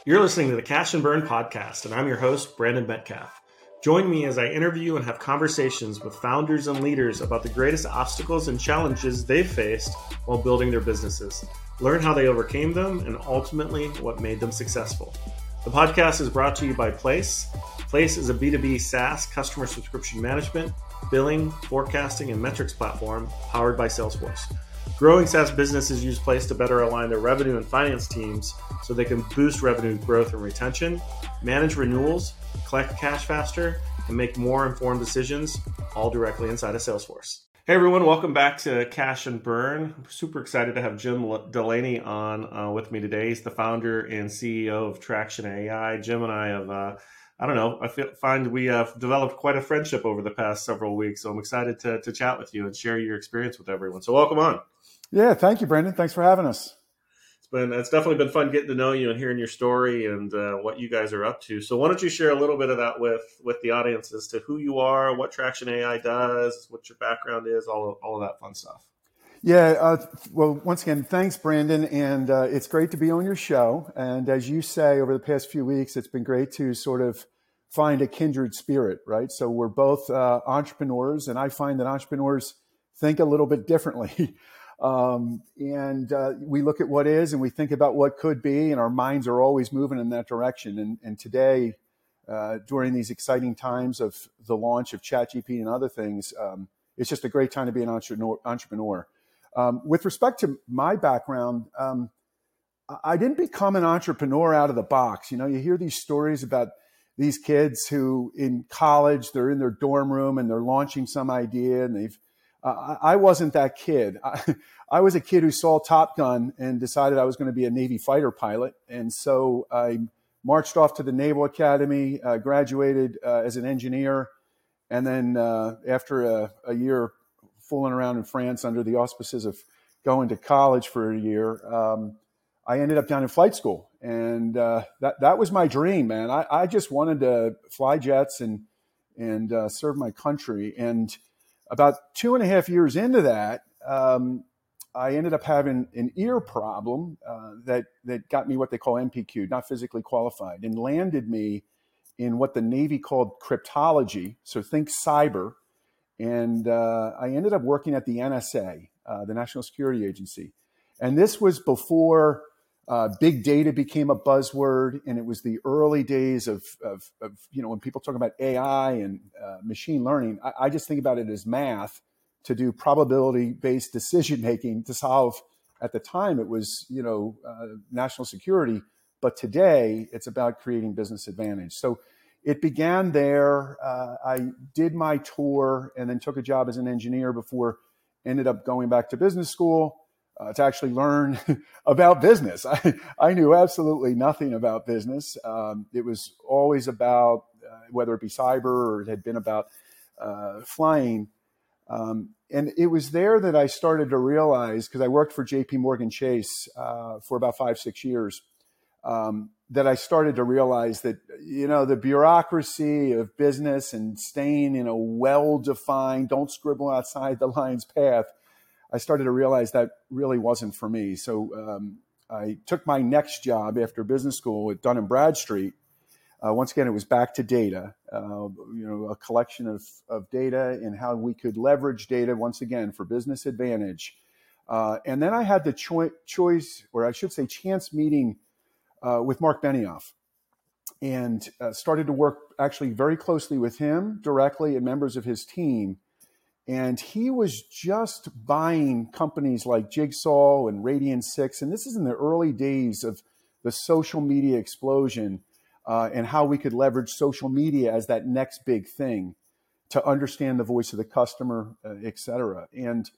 You're listening to the Cash and Burn podcast, and I'm your host, Brandon Metcalf. Join me as I interview and have conversations with founders and leaders about the greatest obstacles and challenges they've faced while building their businesses. Learn how they overcame them and ultimately what made them successful. The podcast is brought to you by Place. Place is a B2B SaaS customer subscription management, billing, forecasting, and metrics platform powered by Salesforce. Growing SaaS businesses use Place to better align their revenue and finance teams so they can boost revenue growth and retention, manage renewals, collect cash faster, and make more informed decisions, all directly inside of Salesforce. Hey everyone, welcome back to Cash and Burn. I'm super excited to have Jim Delaney on with me today. He's the founder and CEO of Traction AI. Jim and I have, find we have developed quite a friendship over the past several weeks. So I'm excited to chat with you and share your experience with everyone. So welcome on. Yeah, thank you, Brandon. Thanks for having us. It's definitely been fun getting to know you and hearing your story and what you guys are up to. So why don't you share a little bit of that with the audience as to who you are, what Traction AI does, what your background is, all of that fun stuff. Yeah, well, once again, thanks, Brandon. And it's great to be on your show. And as you say, over the past few weeks, it's been great to sort of find a kindred spirit, right? So we're both entrepreneurs, and I find that entrepreneurs think a little bit differently. We look at what is and we think about what could be, and our minds are always moving in that direction. And today, during these exciting times of the launch of ChatGPT and other things, it's just a great time to be an entrepreneur. With respect to my background, I didn't become an entrepreneur out of the box. You know, you hear these stories about these kids who in college, they're in their dorm room and they're launching some idea, and I wasn't that kid. I was a kid who saw Top Gun and decided I was going to be a Navy fighter pilot. And so I marched off to the Naval Academy, graduated as an engineer. And then after a year fooling around in France under the auspices of going to college for a year, I ended up down in flight school. And that was my dream, man. I just wanted to fly jets and serve my country. And about 2.5 years into that, I ended up having an ear problem that got me what they call NPQ, not physically qualified, and landed me in what the Navy called cryptology. So think cyber. And I ended up working at the NSA, the National Security Agency. And this was before big data became a buzzword, and it was the early days of when people talk about AI and machine learning, I just think about it as math to do probability-based decision-making to solve. At the time, it was national security, but today it's about creating business advantage. So it began there. I did my tour and then took a job as an engineer before ended up going back to business school. To actually learn about business. I knew absolutely nothing about business. It was always about whether it be cyber or it had been about flying. And it was there that I started to realize, because I worked for JP Morgan Chase for about 5-6 years, that I started to realize that, the bureaucracy of business and staying in a well-defined, don't scribble outside the lines path, I started to realize that really wasn't for me. So I took my next job after business school at Dun & Bradstreet. Once again, it was back to data, a collection of data and how we could leverage data, once again, for business advantage. And then I had the chance meeting with Mark Benioff, and started to work actually very closely with him directly and members of his team. And he was just buying companies like Jigsaw and Radian6. And this is in the early days of the social media explosion and how we could leverage social media as that next big thing to understand the voice of the customer, et cetera. And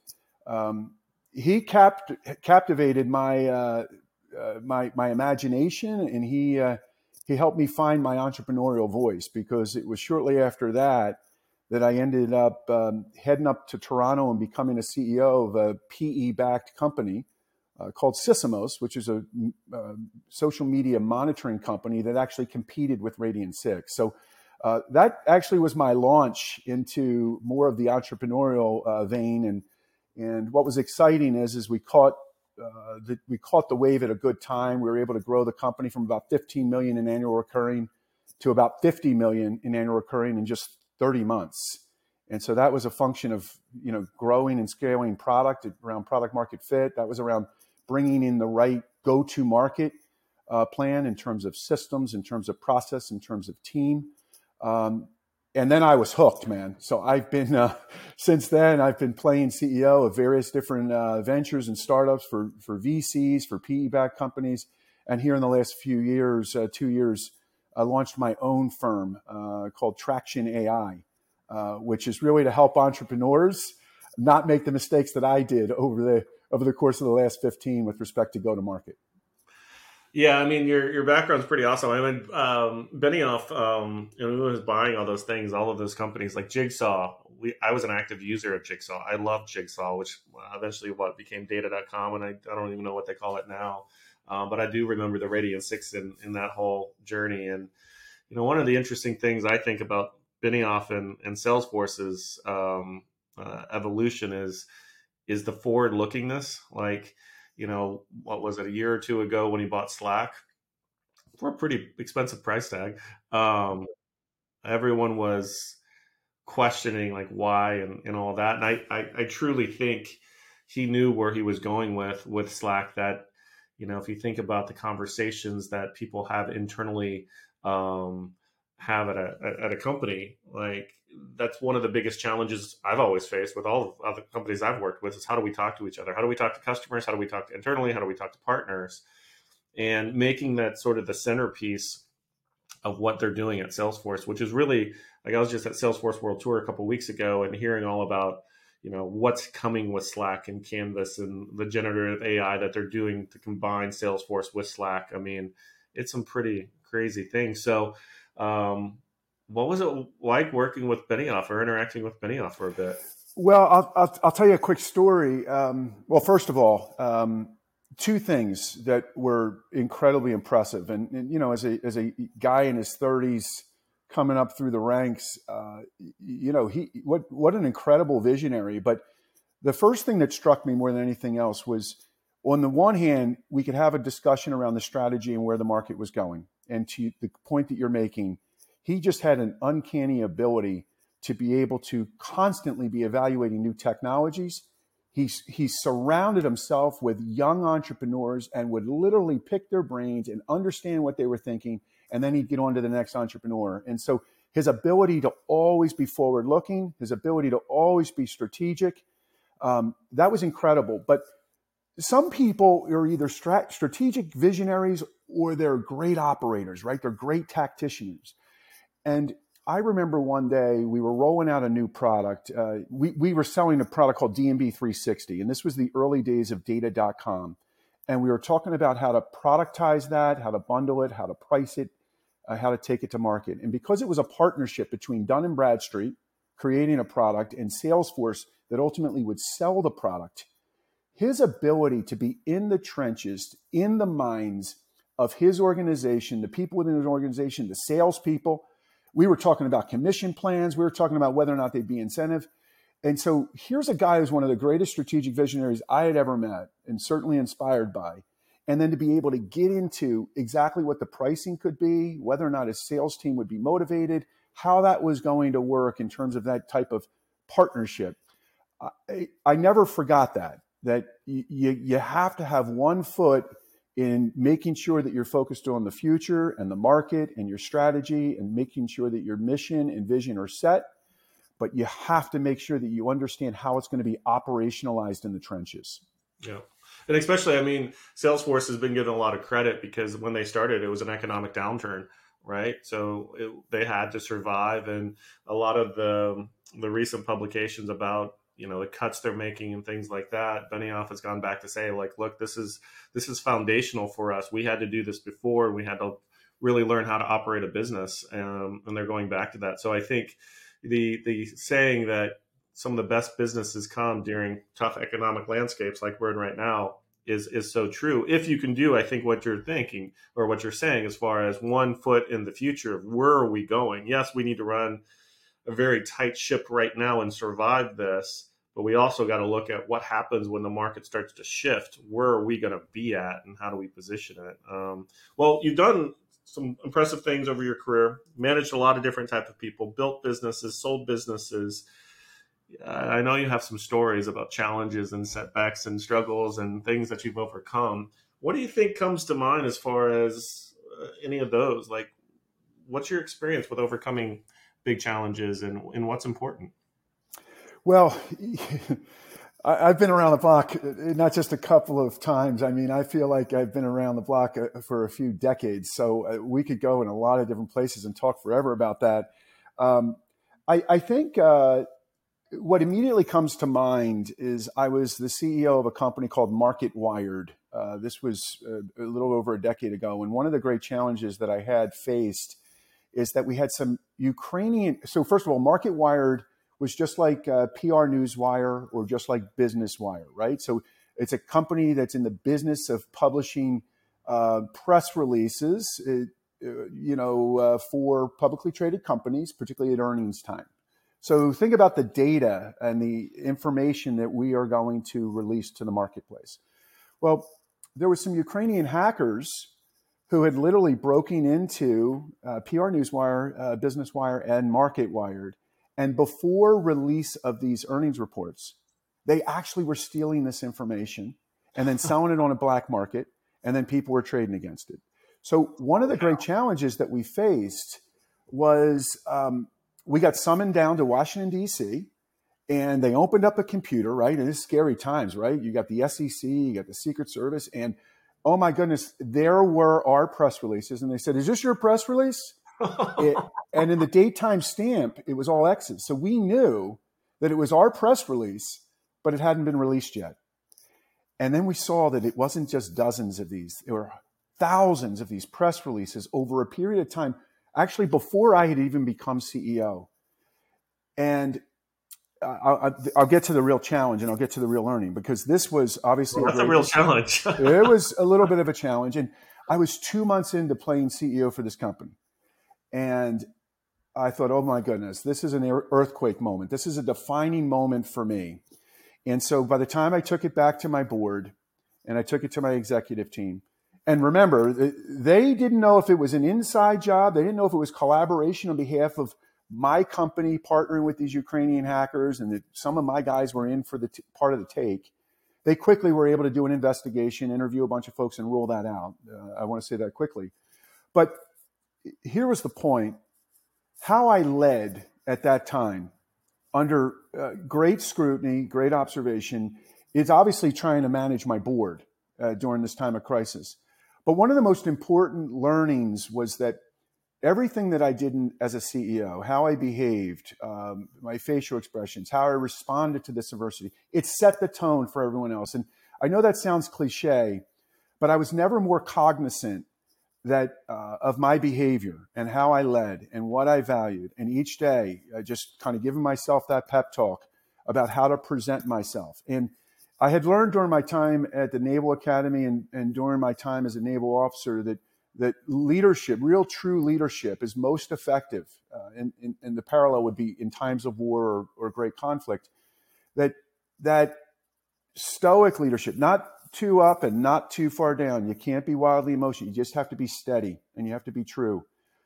he captivated my imagination, and he helped me find my entrepreneurial voice, because it was shortly after that I ended up heading up to Toronto and becoming a CEO of a PE-backed company called Sysomos, which is a social media monitoring company that actually competed with Radian6. So that actually was my launch into more of the entrepreneurial vein. And what was exciting is we caught that we caught the wave at a good time. We were able to grow the company from about 15 million in annual recurring to about 50 million in annual recurring in just 30 months. And so that was a function of, growing and scaling product around product market fit. That was around bringing in the right go-to market plan in terms of systems, in terms of process, in terms of team. And then I was hooked, man. So I've been, since then, I've been playing CEO of various different ventures and startups for VCs, for PE-backed companies. And here in the last few years, 2 years, I launched my own firm called Traction AI, which is really to help entrepreneurs not make the mistakes that I did over the course of the last 15 with respect to go-to-market. Yeah, I mean, your background's pretty awesome. I mean, Benioff, who was buying all those things, all of those companies like Jigsaw. I was an active user of Jigsaw. I loved Jigsaw, which eventually became Data.com, and I don't even know what they call it now. But I do remember the Radian6 in that whole journey. And one of the interesting things I think about Benioff and Salesforce's evolution is the forward lookingness. Like, what was it, a year or two ago when he bought Slack for a pretty expensive price tag? Everyone was questioning like why and all that. And I truly think he knew where he was going with Slack, that, if you think about the conversations that people have internally, have at a company, like that's one of the biggest challenges I've always faced with all of the companies I've worked with, is how do we talk to each other? How do we talk to customers? How do we talk internally? How do we talk to partners? And making that sort of the centerpiece of what they're doing at Salesforce, which is really, like, I was just at Salesforce World Tour a couple of weeks ago and hearing all about, what's coming with Slack and Canvas and the generative AI that they're doing to combine Salesforce with Slack. I mean, it's some pretty crazy things. So, what was it like working with Benioff or interacting with Benioff for a bit? Well, I'll tell you a quick story. Well, first of all, two things that were incredibly impressive, and as a guy in his 30s coming up through the ranks, what an incredible visionary. But the first thing that struck me more than anything else was, on the one hand, we could have a discussion around the strategy and where the market was going. And to the point that you're making, he just had an uncanny ability to be able to constantly be evaluating new technologies. He surrounded himself with young entrepreneurs and would literally pick their brains and understand what they were thinking, and then he'd get on to the next entrepreneur. And so his ability to always be forward-looking, his ability to always be strategic, that was incredible. But some people are either strategic visionaries or they're great operators, right? They're great tacticians. And I remember one day we were rolling out a new product. We were selling a product called D&B 360, and this was the early days of Data.com. And we were talking about how to productize that, how to bundle it, how to price it, how to take it to market. And because it was a partnership between Dun & Bradstreet, creating a product, and Salesforce that ultimately would sell the product, his ability to be in the trenches, in the minds of his organization, the people within his organization, the salespeople. We were talking about commission plans. We were talking about whether or not they'd be incentive. And so here's a guy who's one of the greatest strategic visionaries I had ever met and certainly inspired by. And then to be able to get into exactly what the pricing could be, whether or not his sales team would be motivated, how that was going to work in terms of that type of partnership. I never forgot that you have to have one foot in making sure that you're focused on the future and the market and your strategy and making sure that your mission and vision are set. But you have to make sure that you understand how it's going to be operationalized in the trenches. Yeah. And especially, I mean, Salesforce has been given a lot of credit because when they started, it was an economic downturn, right? So they had to survive. And a lot of the recent publications about, the cuts they're making and things like that, Benioff has gone back to say, like, look, this is foundational for us. We had to do this before. We had to really learn how to operate a business. And they're going back to that. So I think the saying that some of the best businesses come during tough economic landscapes like we're in right now is so true. If you can do, I think, what you're thinking or what you're saying as far as one foot in the future of where are we going? Yes, we need to run a very tight ship right now and survive this, but we also got to look at what happens when the market starts to shift. Where are we going to be at, and how do we position it? Well, you've done some impressive things over your career, managed a lot of different types of people, built businesses, sold businesses. I know you have some stories about challenges and setbacks and struggles and things that you've overcome. What do you think comes to mind as far as any of those? Like, what's your experience with overcoming big challenges, and what's important? Well, I've been around the block, not just a couple of times. I mean, I feel like I've been around the block for a few decades. So we could go in a lot of different places and talk forever about that. I think what immediately comes to mind is I was the CEO of a company called Market Wired. This was a little over a decade ago. And one of the great challenges that I had faced is that we had some Ukrainian. So first of all, Market Wired was just like PR Newswire or just like Business Wire, right? So it's a company that's in the business of publishing press releases, for publicly traded companies, particularly at earnings time. So think about the data and the information that we are going to release to the marketplace. Well, there were some Ukrainian hackers who had literally broken into PR Newswire, Business Wire, and Market Wired. And before release of these earnings reports, they actually were stealing this information and then selling it on a black market, and then people were trading against it. So one of the great challenges that we faced was we got summoned down to Washington, D.C., and they opened up a computer, right? And it's scary times, right? You got the SEC, you got the Secret Service, and oh my goodness, there were our press releases. And they said, "Is this your press release?" And in the daytime stamp, it was all X's. So we knew that it was our press release, but it hadn't been released yet. And then we saw that it wasn't just dozens of these. There were thousands of these press releases over a period of time, actually before I had even become CEO. And I'll get to the real challenge and I'll get to the real learning, because this was obviously that's a real challenge. It was a little bit of a challenge. And I was 2 months into playing CEO for this company. And I thought, oh my goodness, this is an earthquake moment. This is a defining moment for me. And so by the time I took it back to my board and I took it to my executive team, and remember, they didn't know if it was an inside job. They didn't know if it was collaboration on behalf of my company partnering with these Ukrainian hackers, and that some of my guys were in for the part of the take. They quickly were able to do an investigation, interview a bunch of folks, and rule that out. I want to say that quickly. But here was the point. How I led at that time under great scrutiny, great observation, is obviously trying to manage my board during this time of crisis. But one of the most important learnings was that everything that I did as a CEO, how I behaved, my facial expressions, how I responded to this adversity, it set the tone for everyone else. And I know that sounds cliche, but I was never more cognizant that of my behavior and how I led and what I valued. And each day, just kind of giving myself that pep talk about how to present myself. And I had learned during my time at the Naval Academy and during my time as a naval officer that leadership, real true leadership, is most effective. And the parallel would be in times of war or great conflict. That stoic leadership, not too up and not too far down. You can't be wildly emotional. You just have to be steady and you have to be true.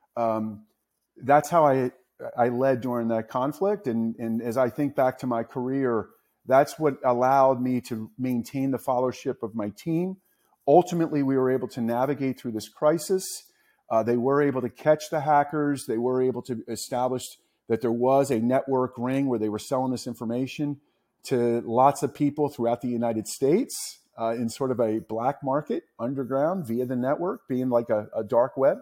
That's how I led during that conflict. And as I think back to my career, that's what allowed me to maintain the followership of my team. Ultimately, we were able to navigate through this crisis. They were able to catch the hackers. They were able to establish that there was a network ring where they were selling this information to lots of people throughout the United States in sort of a black market underground via the network, being like a dark web.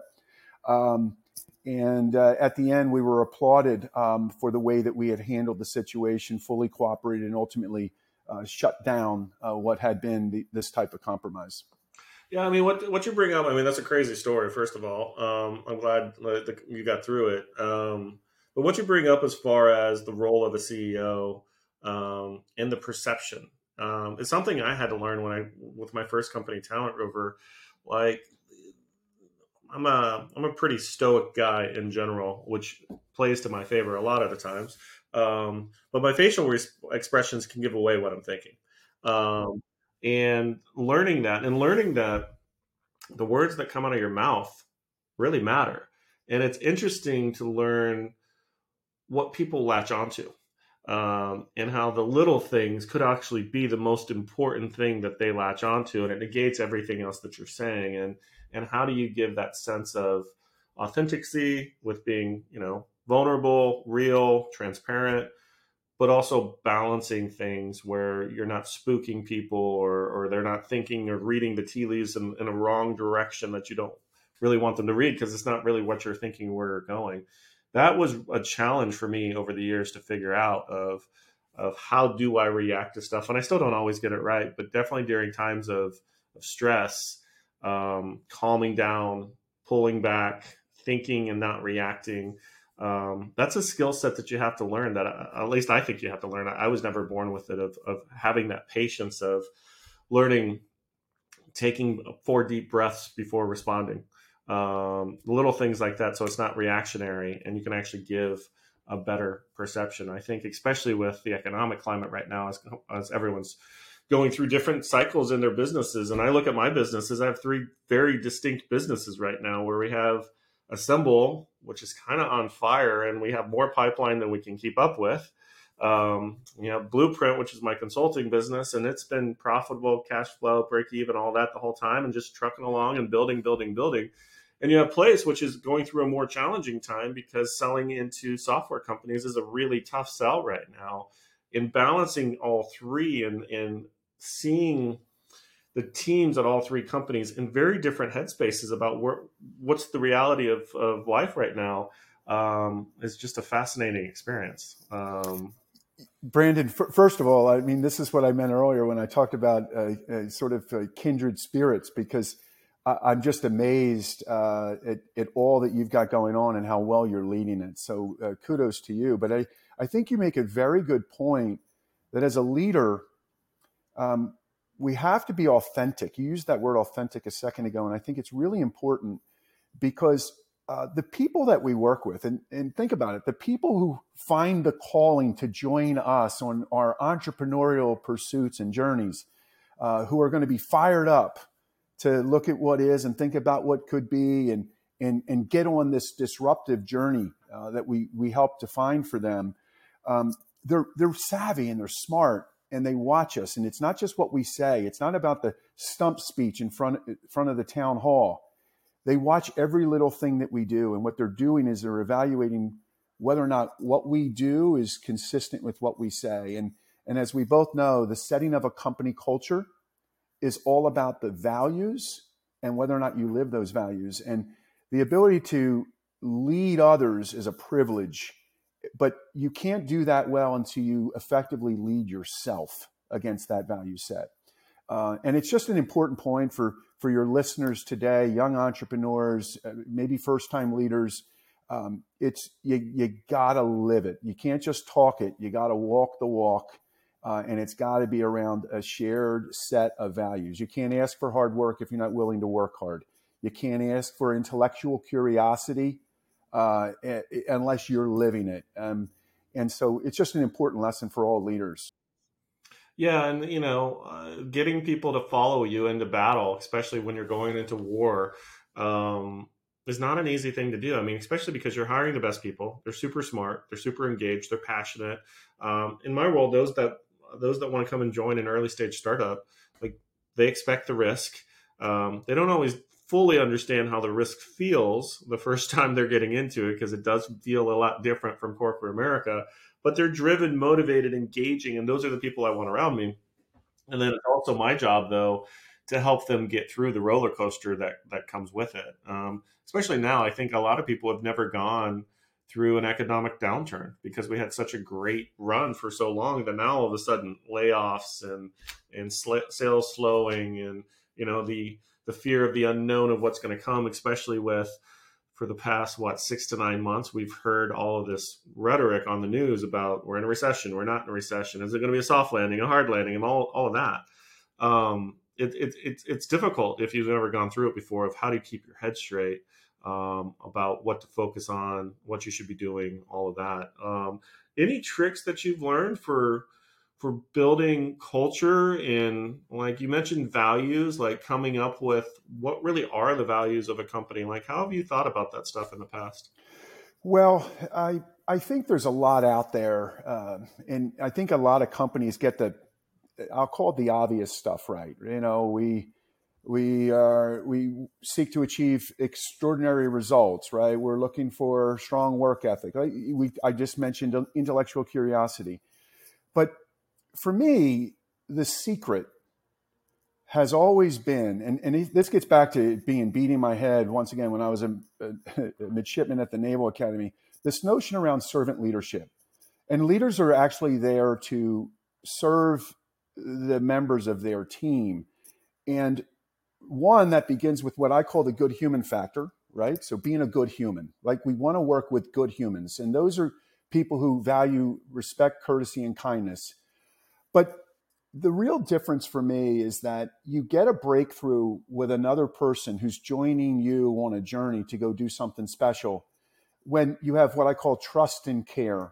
And at the end, we were applauded for the way that we had handled the situation, fully cooperated, and ultimately shut down what had been this type of compromise. Yeah, I mean, what you bring up, I mean, that's a crazy story, first of all. I'm glad that you got through it. But what you bring up as far as the role of a CEO and the perception is something I had to learn with my first company, Talent Rover. Like, I'm a pretty stoic guy in general, which plays to my favor a lot of the times. But my facial expressions can give away what I'm thinking. Um, and learning that the words that come out of your mouth really matter. And it's interesting to learn what people latch onto, and how the little things could actually be the most important thing that they latch onto, and it negates everything else that you're saying. And how do you give that sense of authenticity with being, vulnerable, real, transparent, but also balancing things where you're not spooking people, or they're not thinking or reading the tea leaves in a wrong direction that you don't really want them to read because it's not really what you're thinking where you're going. That was a challenge for me over the years to figure out of how do I react to stuff. And I still don't always get it right, but definitely during times of stress, calming down, pulling back, thinking and not reacting. That's a skill set that you have to learn, that at least I think you have to learn. I was never born with it, of having that patience of learning, taking 4 deep breaths before responding, little things like that. So it's not reactionary and you can actually give a better perception. I think, especially with the economic climate right now, as everyone's going through different cycles in their businesses. And I look at my businesses, I have 3 very distinct businesses right now where we have Assemble, which is kind of on fire, and we have more pipeline than we can keep up with. Blueprint, which is my consulting business, and it's been profitable, cash flow, break even, all that the whole time, and just trucking along and building. And you have Place, which is going through a more challenging time because selling into software companies is a really tough sell right now. In balancing all 3 and seeing the teams at all 3 companies in very different headspaces about what's the reality of life right now, is just a fascinating experience. Brandon, first of all, I mean, this is what I meant earlier when I talked about sort of kindred spirits, because I'm just amazed at all that you've got going on and how well you're leading it. So kudos to you. But I think you make a very good point that as a leader, we have to be authentic. You used that word authentic a second ago, and I think it's really important because the people that we work with, and think about it, the people who find the calling to join us on our entrepreneurial pursuits and journeys, who are going to be fired up to look at what is and think about what could be, and get on this disruptive journey that we help define for them. They're savvy and they're smart, and they watch us. And it's not just what we say. It's not about the stump speech in front of the town hall. They watch every little thing that we do. And what they're doing is they're evaluating whether or not what we do is consistent with what we say. And as we both know, the setting of a company culture is all about the values and whether or not you live those values. And the ability to lead others is a privilege, but you can't do that well until you effectively lead yourself against that value set. And it's just an important point for your listeners today, young entrepreneurs, maybe first-time leaders. It's you gotta live it. You can't just talk it. You gotta walk the walk, and it's got to be around a shared set of values. You can't ask for hard work if you're not willing to work hard. You can't ask for intellectual curiosity unless you're living it. And so it's just an important lesson for all leaders. Yeah, and getting people to follow you into battle, especially when you're going into war, is not an easy thing to do. I mean, especially because you're hiring the best people. They're super smart. They're super engaged. They're passionate. In my world, those that want to come and join an early stage startup, like, they expect the risk. They don't always fully understand how the risk feels the first time they're getting into it, because it does feel a lot different from corporate America. But they're driven, motivated, engaging, and those are the people I want around me. And then it's also my job, though, to help them get through the roller coaster that comes with it. Especially now, I think a lot of people have never gone through an economic downturn because we had such a great run for so long that now all of a sudden layoffs and sales slowing, and the fear of the unknown of what's going to come, especially with, for the past, 6 to 9 months, we've heard all of this rhetoric on the news about we're in a recession, we're not in a recession, is it going to be a soft landing, a hard landing, and all of that. It's difficult if you've never gone through it before, of how do you keep your head straight. about what to focus on, what you should be doing, all of that. Any tricks that you've learned for building culture and, like you mentioned, values, like coming up with what really are the values of a company? Like, how have you thought about that stuff in the past? Well, I think there's a lot out there, and I think a lot of companies get I'll call it the obvious stuff right. We seek to achieve extraordinary results, right? We're looking for strong work ethic. I just mentioned intellectual curiosity, but for me, the secret has always been, and this gets back to beating my head once again when I was a midshipman at the Naval Academy, this notion around servant leadership. And leaders are actually there to serve the members of their team. And one, that begins with what I call the good human factor, right? So being a good human, like we want to work with good humans. And those are people who value respect, courtesy, and kindness. But the real difference for me is that you get a breakthrough with another person who's joining you on a journey to go do something special when you have what I call trust and care.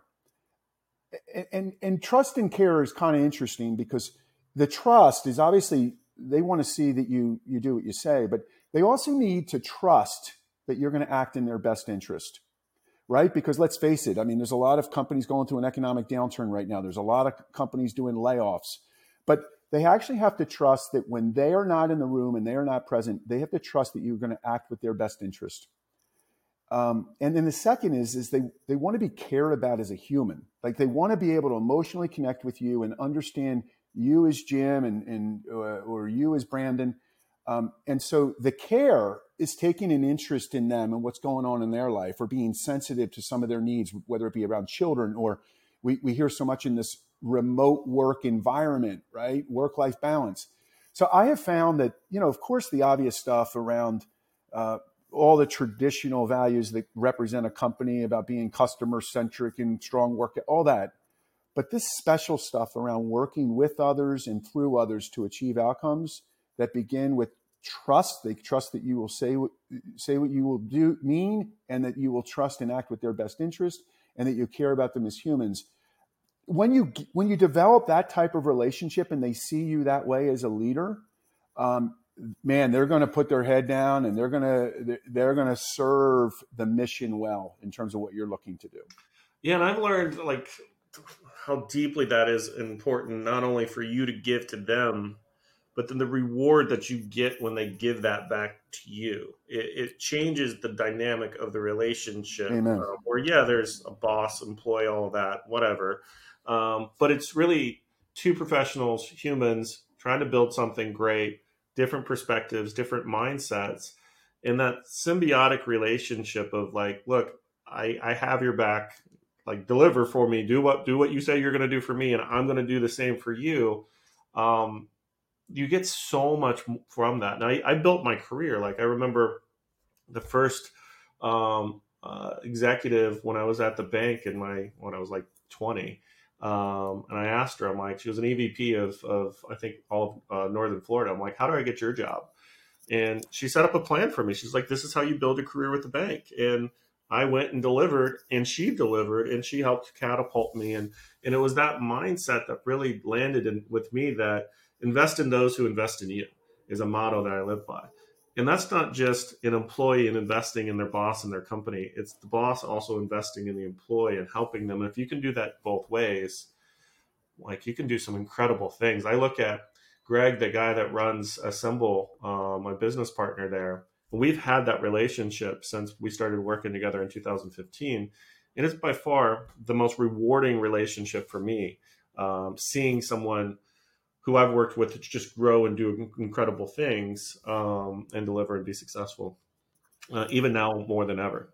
And trust and care is kind of interesting because the trust is obviously they want to see that you do what you say, but they also need to trust that you're going to act in their best interest, right? Because let's face it, I mean, there's a lot of companies going through an economic downturn right now. There's a lot of companies doing layoffs, but they actually have to trust that when they are not in the room and they are not present, they have to trust that you're going to act with their best interest. And then the second is they want to be cared about as a human. Like they want to be able to emotionally connect with you and understand you as Jim or you as Brandon. And so the care is taking an interest in them and what's going on in their life, or being sensitive to some of their needs, whether it be around children, or we hear so much in this remote work environment, right? Work-life balance. So I have found that, of course, the obvious stuff around all the traditional values that represent a company about being customer-centric and strong work, all that. But this special stuff around working with others and through others to achieve outcomes that begin with trust. They trust that you will say what you will mean, and that you will trust and act with their best interest, and that you care about them as humans. When you develop that type of relationship and they see you that way as a leader, man, they're going to put their head down and they're going to serve the mission well in terms of what you're looking to do. Yeah, and I've learned like how deeply that is important, not only for you to give to them, but then the reward that you get when they give that back to you. It changes the dynamic of the relationship. Amen. Where, yeah, there's a boss, employee, all of that, whatever. But it's really two professionals, humans, trying to build something great, different perspectives, different mindsets, and that symbiotic relationship of like, look, I have your back, like deliver for me, do what you say you're going to do for me, and I'm going to do the same for you. You get so much from that. And I built my career. Like I remember the first executive when I was at the bank when I was like 20. And I asked her, I'm like, she was an EVP of I think all of Northern Florida. I'm like, how do I get your job? And she set up a plan for me. She's like, this is how you build a career with the bank. And I went and delivered, and she delivered, and she helped catapult me. And it was that mindset that really landed with me, that invest in those who invest in you is a motto that I live by. And that's not just an employee and investing in their boss and their company. It's the boss also investing in the employee and helping them. And if you can do that both ways, like you can do some incredible things. I look at Greg, the guy that runs Assemble, my business partner there. We've had that relationship since we started working together in 2015. And it's by far the most rewarding relationship for me, seeing someone who I've worked with to just grow and do incredible things and deliver and be successful, even now more than ever.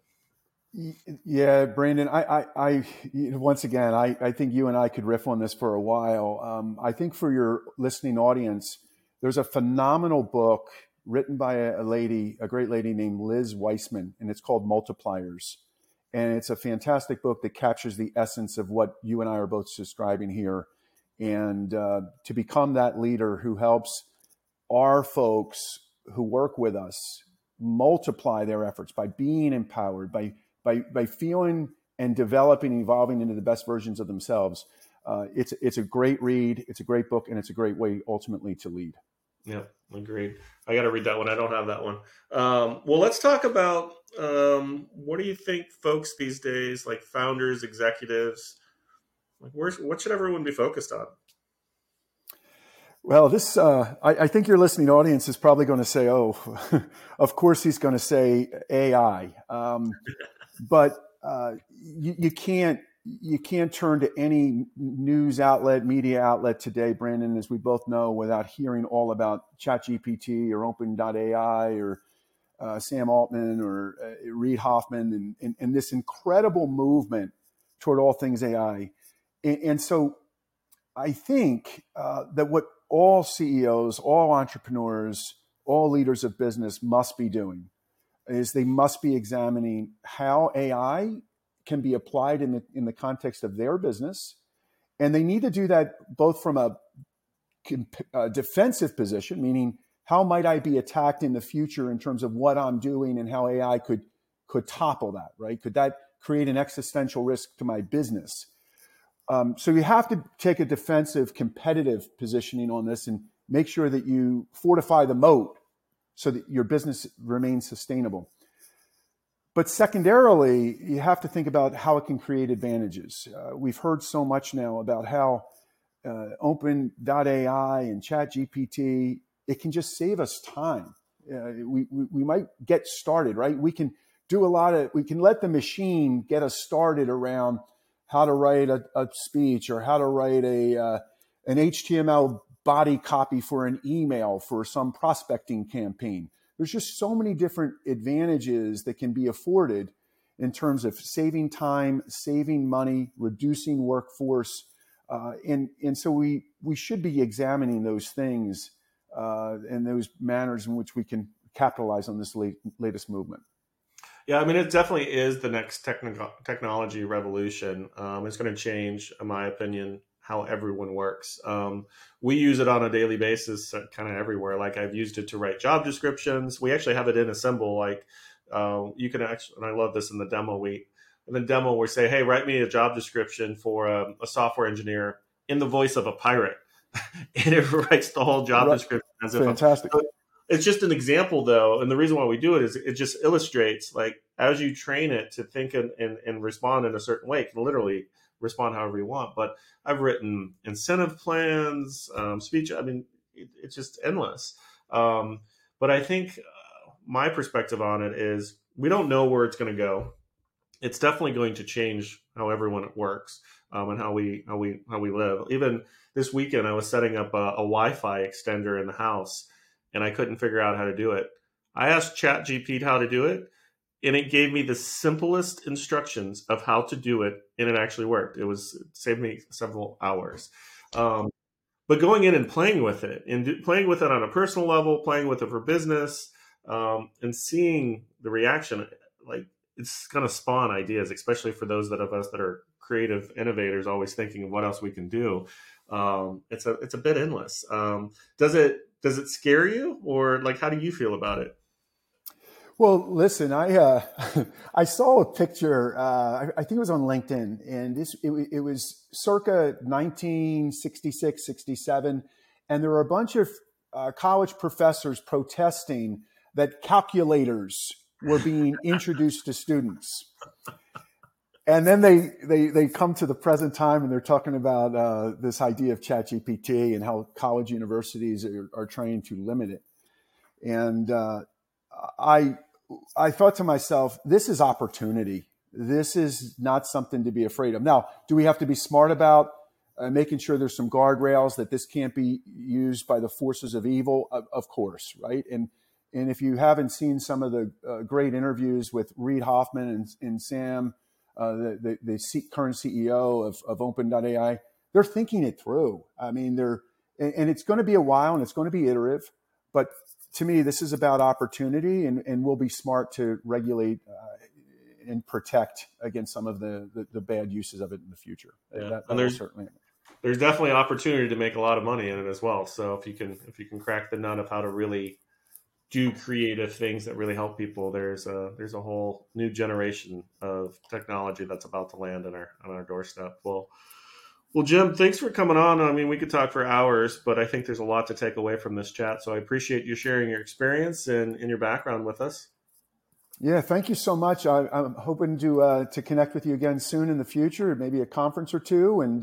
Yeah, Brandon, I once again, I think you and I could riff on this for a while. I think for your listening audience, there's a phenomenal book written by a great lady named Liz Weissman, and it's called Multipliers. And it's a fantastic book that captures the essence of what you and I are both describing here. And to become that leader who helps our folks who work with us multiply their efforts by being empowered, by feeling and developing and evolving into the best versions of themselves. It's a great read. It's a great book, and it's a great way ultimately to lead. Yeah, agreed. I got to read that one. I don't have that one. Well, let's talk about what do you think folks these days, like founders, executives, like what should everyone be focused on? Well, I think your listening audience is probably going to say, oh, of course he's going to say AI. But you can't turn to any news outlet, media outlet today, Brandon, as we both know, without hearing all about ChatGPT or Open.ai or Sam Altman or Reid Hoffman and this incredible movement toward all things AI. And so I think that what all CEOs, all entrepreneurs, all leaders of business must be doing is they must be examining how AI can be applied in the context of their business. And they need to do that both from a defensive position, meaning how might I be attacked in the future in terms of what I'm doing and how AI could topple that, right? Could that create an existential risk to my business? So you have to take a defensive, competitive positioning on this and make sure that you fortify the moat so that your business remains sustainable. But secondarily, you have to think about how it can create advantages. We've heard so much now about how Open.ai and ChatGPT, it can just save us time. We might get started, right? We can let the machine get us started around how to write a speech or how to write an HTML body copy for an email for some prospecting campaign. There's just so many different advantages that can be afforded in terms of saving time, saving money, reducing workforce. And so we should be examining those things and those manners in which we can capitalize on this latest movement. Yeah, I mean, it definitely is the next technology revolution. It's going to change, in my opinion, how everyone works. We use it on a daily basis kind of everywhere. Like I've used it to write job descriptions. We actually have it in Assemble. Like you can actually, and I love this in the demo we say, hey, write me a job description for a software engineer in the voice of a pirate. And it writes the whole job description. As Fantastic. It's just an example, though, and the reason why we do it is it just illustrates, like, as you train it to think and respond in a certain way, it can literally respond however you want. But I've written incentive plans, speech. I mean, it's just endless. But I think my perspective on it is we don't know where it's going to go. It's definitely going to change how everyone works and how we live. Even this weekend, I was setting up a Wi-Fi extender in the house, and I couldn't figure out how to do it. I asked ChatGPT how to do it, and it gave me the simplest instructions of how to do it, and it actually worked. It saved me several hours. But going in and playing with it, and playing with it on a personal level, playing with it for business, and seeing the reaction, like it's going to spawn ideas, especially for those of us that are creative innovators, always thinking of what else we can do. It's a bit endless. Does it scare you, or like how do you feel about it? Well, listen, I saw a picture. I think it was on LinkedIn, and it was circa 1966, 67, and there were a bunch of college professors protesting that calculators were being introduced to students. And then they come to the present time, and they're talking about this idea of ChatGPT and how college universities are trying to limit it. And I thought to myself, this is opportunity. This is not something to be afraid of. Now, do we have to be smart about making sure there's some guardrails that this can't be used by the forces of evil? Of course, right? And if you haven't seen some of the great interviews with Reid Hoffman and Sam, the current CEO of Open.ai, they're thinking it through. I mean, and it's going to be a while, and it's going to be iterative, but to me, this is about opportunity, and we'll be smart to regulate and protect against some of the bad uses of it in the future. Yeah. There's definitely opportunity to make a lot of money in it as well. So if you can crack the nut of how to really do creative things that really help people. There's a whole new generation of technology that's about to land on our doorstep. Well, Jim, thanks for coming on. I mean, we could talk for hours, but I think there's a lot to take away from this chat. So I appreciate you sharing your experience and your background with us. Yeah, thank you so much. I'm hoping to connect with you again soon in the future, maybe a conference or two. And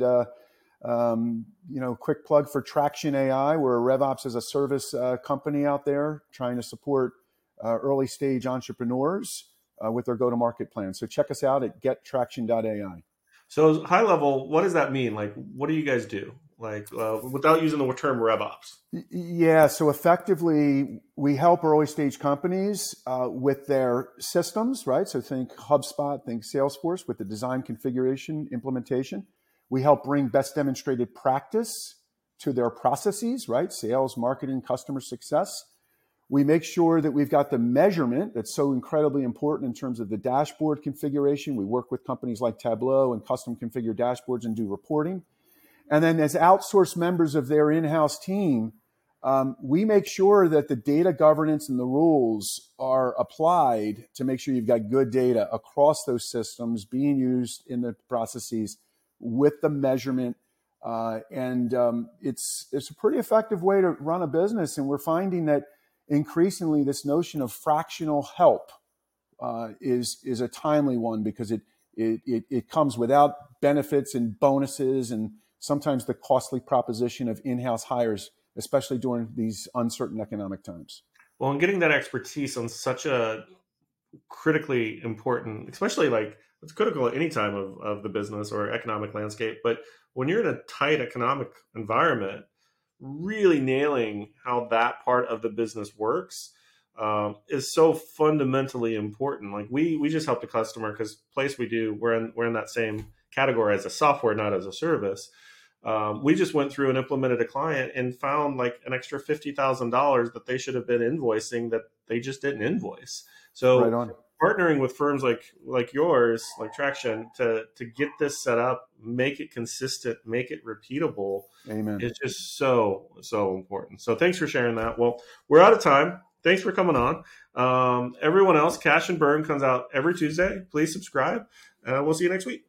quick plug for Traction AI. We're a RevOps as a service company out there trying to support early stage entrepreneurs with their go-to-market plan. So check us out at gettraction.ai. So high level, what does that mean? Like, what do you guys do? Like, without using the term RevOps. Yeah, so effectively, we help early stage companies with their systems, right? So think HubSpot, think Salesforce with the design, configuration, implementation. We help bring best demonstrated practice to their processes, right? Sales, marketing, customer success. We make sure that we've got the measurement that's so incredibly important in terms of the dashboard configuration. We work with companies like Tableau and custom configure dashboards and do reporting. And then as outsourced members of their in-house team, we make sure that the data governance and the rules are applied to make sure you've got good data across those systems being used in the processes with the measurement. It's a pretty effective way to run a business. And we're finding that increasingly this notion of fractional help is a timely one because it comes without benefits and bonuses and sometimes the costly proposition of in-house hires, especially during these uncertain economic times. Well, and getting that expertise on such a critically important, especially like it's critical at any time of the business or economic landscape. But when you're in a tight economic environment, really nailing how that part of the business works is so fundamentally important. Like we just helped a customer because place we do, we're in that same category as a software, not as a service. We just went through and implemented a client and found like an extra $50,000 that they should have been invoicing that they just didn't invoice. So right on. Partnering with firms like yours, like Traction, to get this set up, make it consistent, make it repeatable. Amen. It's just so important. So thanks for sharing that. Well, we're out of time. Thanks for coming on. Everyone else, Cash and Burn comes out every Tuesday. Please subscribe. We'll see you next week.